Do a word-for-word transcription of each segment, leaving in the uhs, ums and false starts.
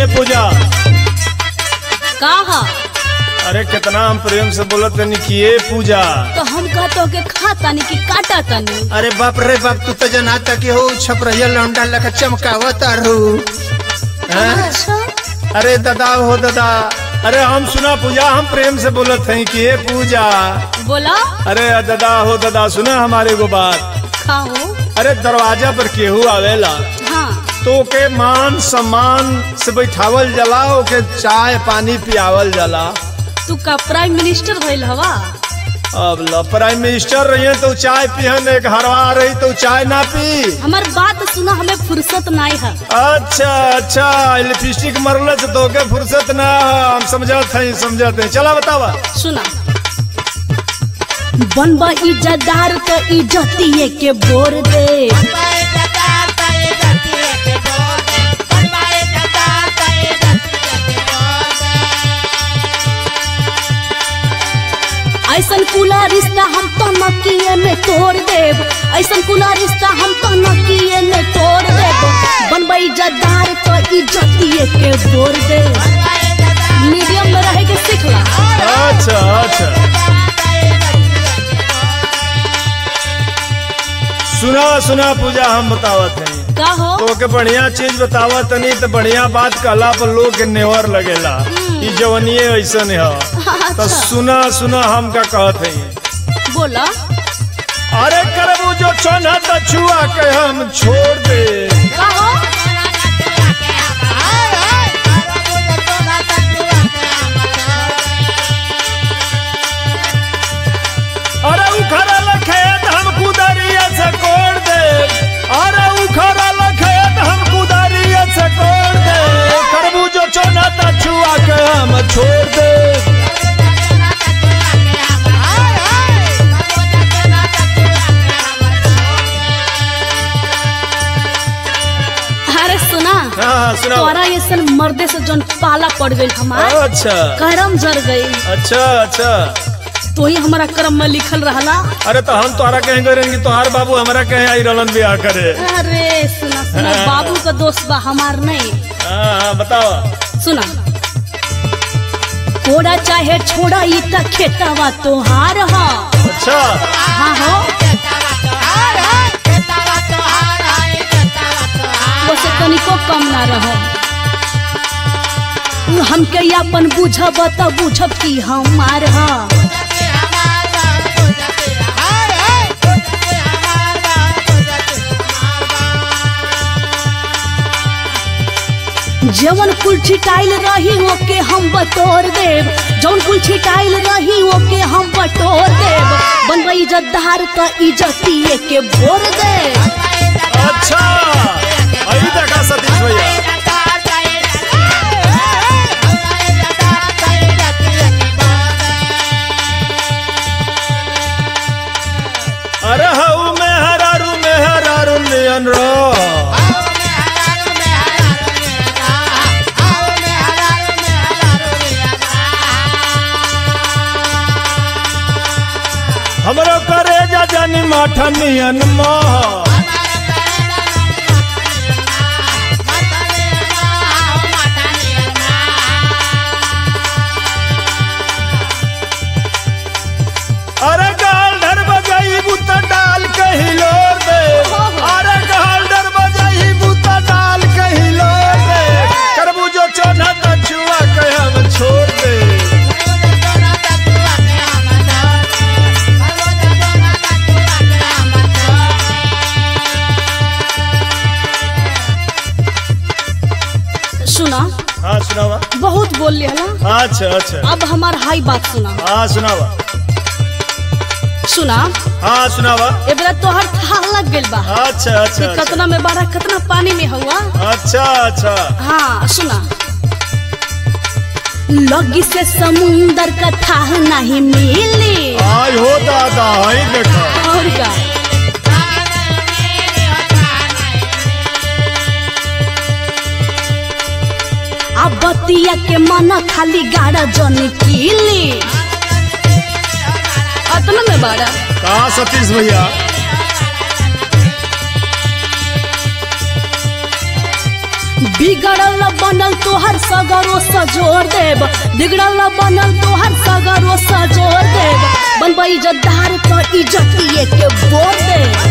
पूजा कहा अरे कितना हम प्रेम से बोलत तनी कि ये पूजा तो हम कहतो के खाता नहीं कि काटा तनी। अरे बाप रे बाप तू तो जनाता कि हो छप रही लौंडा लगा चमकावत रू। अच्छा अरे दादा हो दादा अरे हम सुना पूजा हम प्रेम से बोलत हैं कि ये पूजा बोला। अरे दादा हो दादा सुना हमारे को बात खाओ। अरे दरवाजा पर केहू आवेला हाँ तो के मान सम्मान से बैठावल जाला ओके चाय पानी पियावल जाला। तू का प्राइम मिनिस्टर भइल हवा। अब ला प्राइम मिनिस्टर रही तो चाय पिहन एक हरवा रही तो चाय ना पी। हमार बात सुना हमें फुर्सत नहीं है। अच्छा अच्छा लिपस्टिक मरल से तो के फुर्सत ना हम समझत हैं समझत हैं चला बतावा। सुना बनबा इज्जतदार तो इज्जतिए के बोर दे। ऐसन कुला रिश्ता हम तो नकिए में तोड़ देव। ऐसन कुला रिश्ता हम तो नकिए में तोड़ देव। बनबा इज्जतदार तो इज्जतिए के बोर दे। मीडियम में रहे के सीख ला। अच्छा अच्छा सुना सुना पूजा हम बतावत हैं का हो तो के बढ़िया चीज बतावत नहीं तो बढ़िया बात कहला पर लोग के नेवर लगेला ई जवनिए ऐसन है। तो सुना सुना हम का कहत हैं बोला। अरे करबू जो चोना तो छुआ के हम छोड़ दे। का हो अरे उखड़ल खेत हम कुदरिया से कोड़ दे। अरे उखड़ल खेत हम कुदरिया से कोड़ दे। करबू जो चोना तो छुआ के हम छोड़ दे। अरे सुना हाँ सुना। तोरा ऐसा मर्दे से जौन पाला पड़ गई हमार अच्छा करम जर गई। अच्छा अच्छा तो ही हमारा कर्म में लिखल रहला। अरे तो हम तोहरा कहीं करेंगे तोहार बाबू हमारा कहीं आई रहलन ब्याह करे। अरे सुना सुना बाबू का दोस्त बा हमार नहीं। हाँ हाँ बताओ। सुना कोड़ा चाहे छोड़ा ई त खेतवा तोहार हा। अच्छा हाँ हो वैसे तनिको कम ना रहो। हमके अपन बुझब त बुझब की हमार हा। जवन कुल छिटाइल रही ओके हम बटोर देव। जवन कुल छिटाइल रही ओके हम बटोर देव। बनबा इज्जतदार त इज्जतिए के बोर दे। अच्छा अभी देखा सतीश भैया। अरे हऊ में हरारू में हरारू नियन रो। हमरो करे जा जानी माठा नियन मोह। अरे गाल धर बजाई बुता डाल के हिलोर दे। अरे गाल धर बजाई बुता डाल के हिलोर दे। करबू जो चोना तो छुआ के हम छोड़ दे। सुना हाँ सुनावा। बहुत बोल लिया। अच्छा अच्छा अब हमार हाई बात सुना। हाँ सुनावा। सुना हाँ सुनावा। ए बेरा तोहर था लग गेल बा। अच्छा अच्छा कि कतना में बारह कतना पानी में हुआ। अच्छा अच्छा हाँ सुना लगी से समुंदर का था नहीं मिली। आई हो दादा आई देखा। और का अब बतिया के मना खाली गाड़ा जन कीली। अतना में बाड़ा कहा सतीश भैया। बिगड़ल बनल तोहर सगरो सजोर देव बिगड़ल बनल तोहर सगरो सजोर देव बनबई जद्दार तो इज्जतिए के बोर देव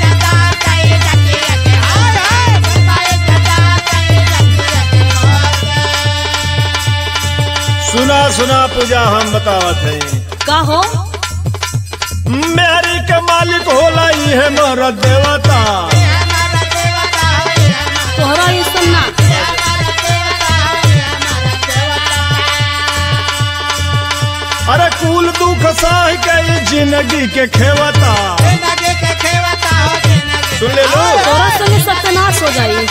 सुना सुना पूजा हम बतावत है का हो मेरी के मालिक होला है मोर देवता तोहरा ये सुनना अरे कुल दुख सह के जिंदगी के खेवता सुन ले लो तोरा संगे सत्यानाश हो जाई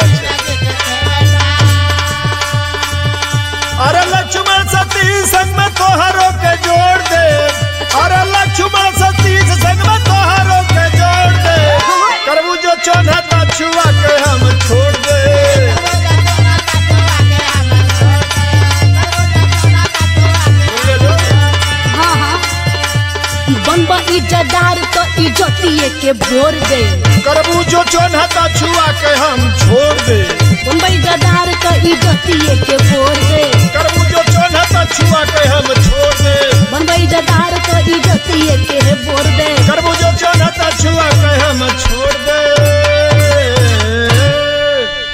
अरे लक्ष्मण सती संग में तोहरों के जोड़ दे अरे लक्ष्मण सती संग में तोहरों के जोड़ दे करबू जो चौन्हता छुआ के हम छोड़ दे हाँ हाँ बनबा इज्जतदार तो इज्जतिए के बोर दे करबू जो चौन्हता छुआ के हम छोड़ दे बनबा इज्जतदार तो इज्जतिए के बोर दे कर